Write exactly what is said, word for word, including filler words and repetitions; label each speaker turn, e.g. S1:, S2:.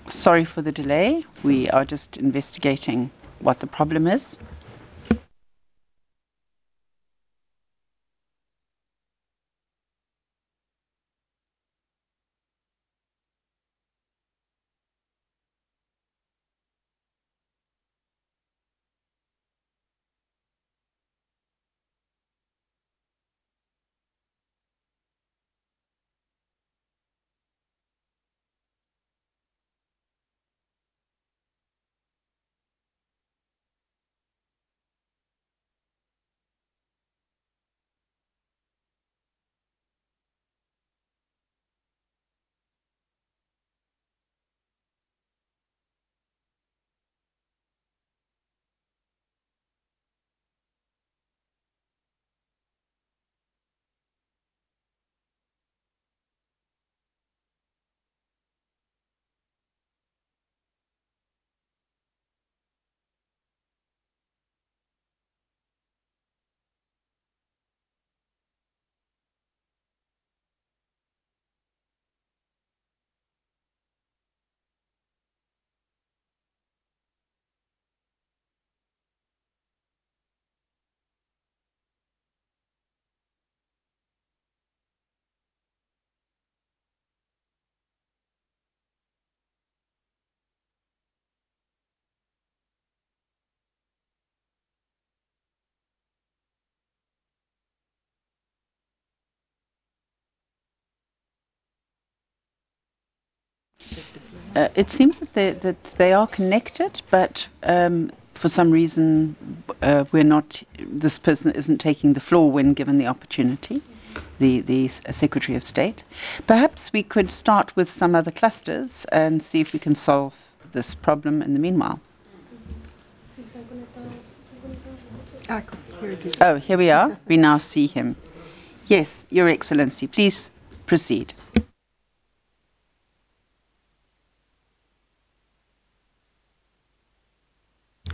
S1: Sorry for the delay. We are just investigating what the problem is. Uh, it seems that they, that they are connected, but um, for some reason uh, we're not. This person isn't taking the floor when given the opportunity. The the S- Secretary of State. Perhaps we could start with some other clusters and see if we can solve this problem in the meanwhile. Oh, here we are. We now see him. Yes, Your Excellency, please proceed.